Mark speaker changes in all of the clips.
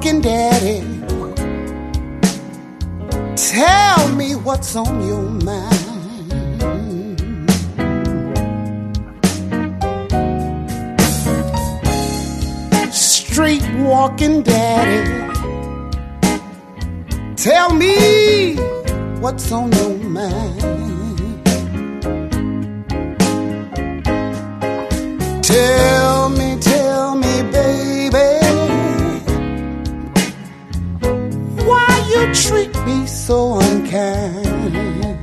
Speaker 1: walking daddy, tell me what's on your mind. Street walking daddy, tell me what's on your mind. Tell me, baby, why you treat me so unkind.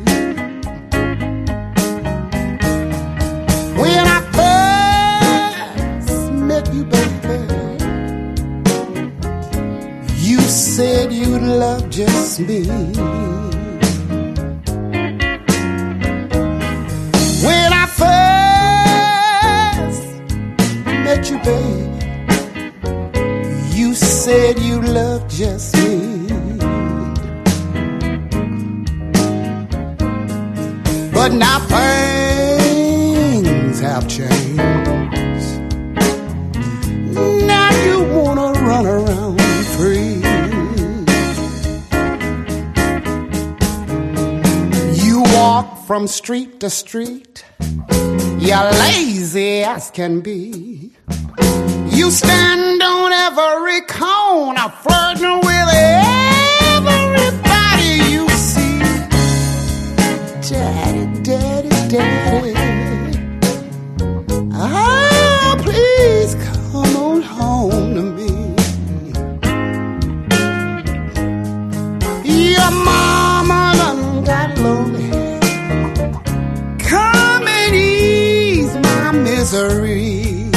Speaker 1: When I first met you, baby, you said you'd love just me. When I first met you, baby, you said you loved just me. But now things have changed. Now you wanna run around free. You walk from street to street, you're lazy as can be. You stand on every corner, flirting with everybody you see. Daddy, daddy, daddy, oh, please come on home to me. Your mama done got lonely. Come and ease my misery.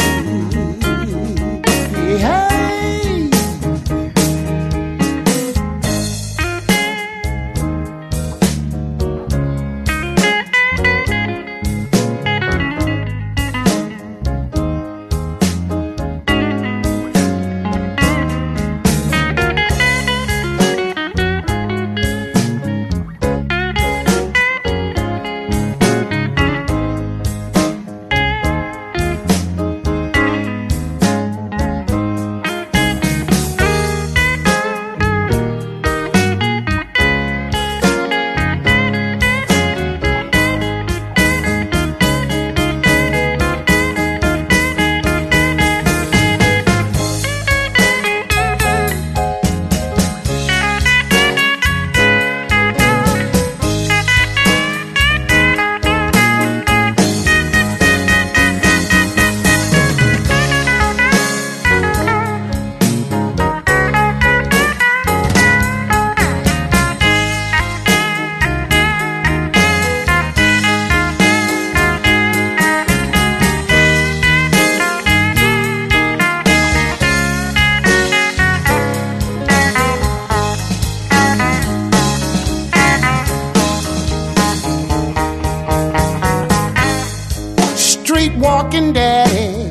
Speaker 1: Street walking daddy,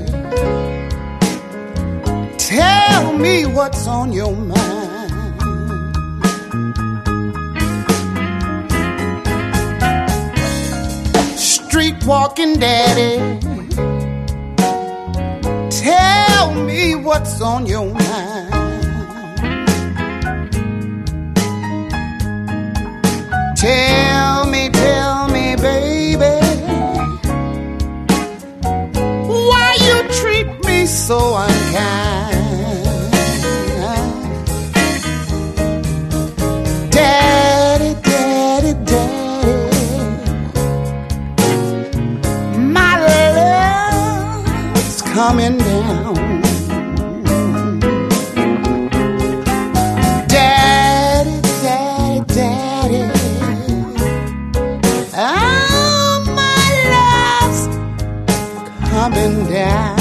Speaker 1: tell me what's on your mind. Street walking daddy, tell me what's on your mind. Tell me, baby, why you treat me so unkind. Daddy, daddy, daddy, my love's coming down. Daddy, daddy, daddy, oh, my love's coming down.